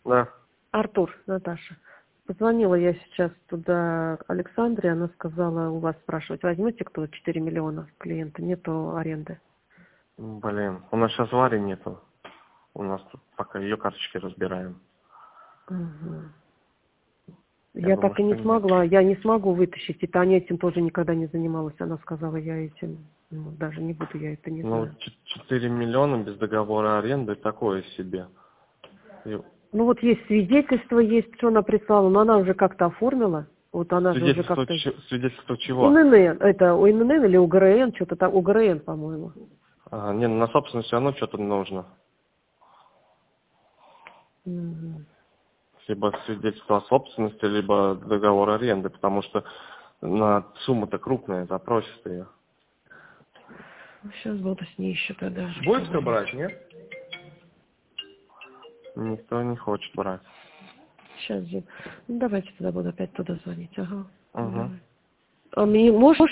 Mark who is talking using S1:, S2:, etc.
S1: Да.
S2: Артур, Наташа. Позвонила я сейчас туда Александре, она сказала, у вас спрашивать, возьмете кто 4 миллиона клиента, нету аренды.
S1: Блин, у нас сейчас Вари нету. У нас тут пока ее карточки разбираем.
S2: Угу.
S1: Я
S2: Я
S1: думаю,
S2: так и
S1: что
S2: не
S1: нет.
S2: смогла, я не смогу вытащить. И Таня этим тоже никогда не занималась. Она сказала, я этим, даже не буду, я это не
S1: Ну,
S2: знаю.
S1: 4 миллиона без договора аренды такое себе. И
S2: Ну вот есть свидетельство, есть, что она прислала, но она уже как-то оформила. Вот она же уже
S1: свидетельство,
S2: как-то...
S1: свидетельство чего?
S2: ИНН, это у ИНН или у ГРН, что-то там, у ГРН, по-моему.
S1: Не, на собственность все равно что-то нужно.
S2: Мгм.
S1: Либо свидетельство о собственности, либо договор аренды, потому что сумма-то крупная, запросит ее.
S2: Сейчас буду с ней еще тогда
S1: Будет кто
S2: разговаривать.
S1: брать, нет? Никто не хочет брать.
S2: Сейчас, Дим. Ну, давайте тогда буду опять туда звонить. Ага.
S1: Угу.
S2: Давай. А мне можешь